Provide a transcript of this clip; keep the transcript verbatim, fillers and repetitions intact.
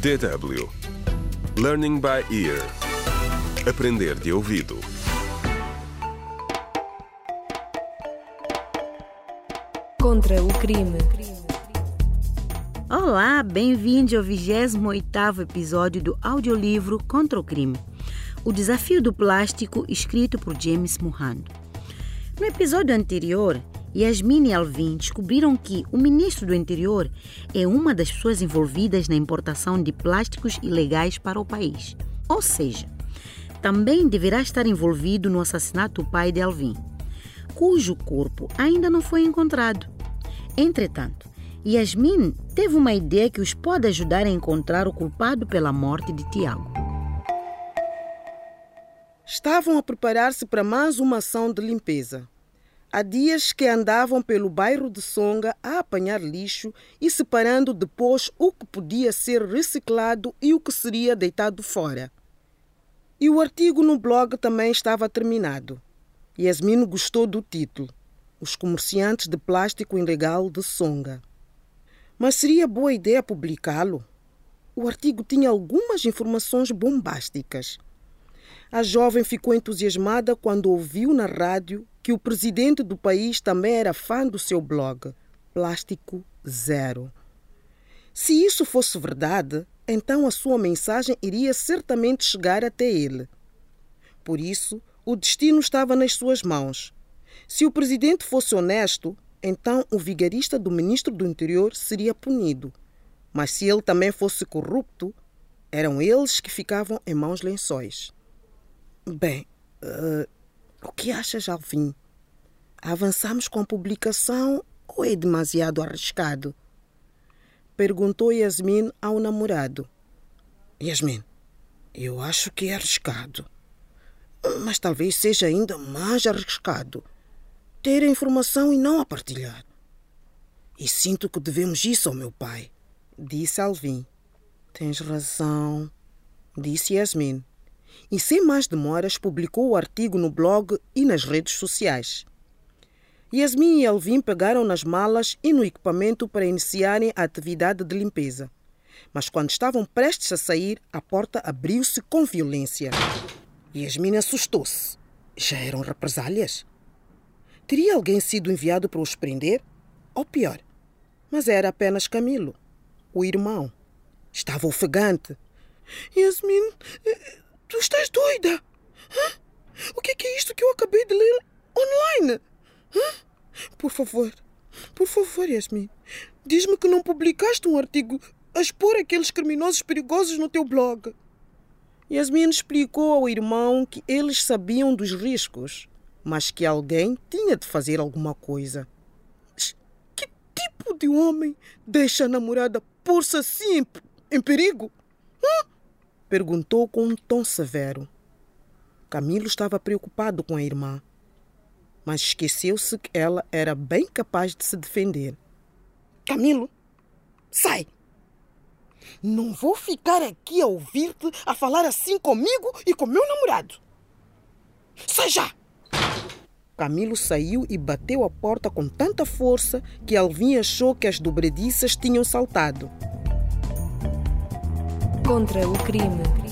D W Learning by Ear. Aprender de ouvido. Contra o crime. Olá, bem-vindos ao vigésimo oitavo episódio do audiolivro Contra o crime. O desafio do plástico, escrito por James Mohand. No episódio anterior, Yasmin e Alvin descobriram que o ministro do Interior é uma das pessoas envolvidas na importação de plásticos ilegais para o país. Ou seja, também deverá estar envolvido no assassinato do pai de Alvin, cujo corpo ainda não foi encontrado. Entretanto, Yasmin teve uma ideia que os pode ajudar a encontrar o culpado pela morte de Tiago. Estavam a preparar-se para mais uma ação de limpeza. Há dias que andavam pelo bairro de Songa a apanhar lixo e separando depois o que podia ser reciclado e o que seria deitado fora. E o artigo no blog também estava terminado. Yasmin gostou do título: Os comerciantes de plástico ilegal de Songa. Mas seria boa ideia publicá-lo? O artigo tinha algumas informações bombásticas. A jovem ficou entusiasmada quando ouviu na rádio que o presidente do país também era fã do seu blog, Plástico Zero. Se isso fosse verdade, então a sua mensagem iria certamente chegar até ele. Por isso, o destino estava nas suas mãos. Se o presidente fosse honesto, então o vigarista do ministro do Interior seria punido. Mas se ele também fosse corrupto, eram eles que ficavam em maus lençóis. Bem, uh, o que achas, Alvin? Avançamos com a publicação ou é demasiado arriscado? Perguntou Yasmin ao namorado. Yasmin, eu acho que é arriscado. Mas talvez seja ainda mais arriscado ter a informação e não a partilhar. E sinto que devemos isso ao meu pai, disse Alvin. Tens razão, disse Yasmin. E sem mais demoras publicou o artigo no blog e nas redes sociais. Yasmin e Alvin pegaram nas malas e no equipamento para iniciarem a atividade de limpeza. Mas quando estavam prestes a sair, a porta abriu-se com violência. Yasmin assustou-se. Já eram represálias? Teria alguém sido enviado para os prender? Ou pior, mas era apenas Camilo, o irmão. Estava ofegante. Yasmin, tu estás doida? Hã? O que é isto que eu acabei de ler online? Hã? Por favor, por favor, Yasmin, diz-me que não publicaste um artigo a expor aqueles criminosos perigosos no teu blog. Yasmin explicou ao irmão que eles sabiam dos riscos, mas que alguém tinha de fazer alguma coisa. Que tipo de homem deixa a namorada pôr-se assim em, em perigo? Hã? Perguntou com um tom severo. Camilo estava preocupado com a irmã, mas esqueceu-se que ela era bem capaz de se defender. Camilo, sai! Não vou ficar aqui a ouvir-te a falar assim comigo e com meu namorado. Sai já! Camilo saiu e bateu a porta com tanta força que Alvin achou que as dobradiças tinham saltado. Contra o crime.